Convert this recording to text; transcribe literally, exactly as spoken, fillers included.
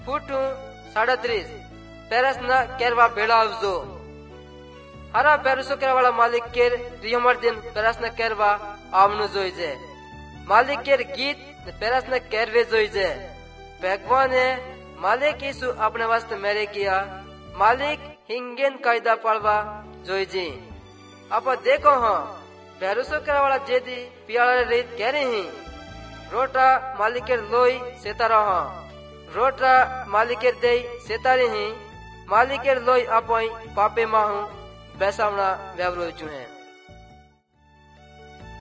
Foot saris पेरस न केरवा भेड़ावजो हरा पेरसो केर वाला मालिक केर रियमर दिन पेरस न केरवा आवनु जोइजे मालिक केर गीत पेरस न केरवे जोइजे भगवान ने मालिक यीशु अपने वास्ते मेरे किया मालिक हिंगेन कायदा पालवा जोइजी अब देखो हाँ पेरसो केर वाला जेदी पियाला रीत कह रही रोटा मालिकेर लोई सेतारा हाँ रोटा मालिकेर दे सेतारी ही मालिकेर लोई अपई पापे माहू बैसावना व्यवरो जुए।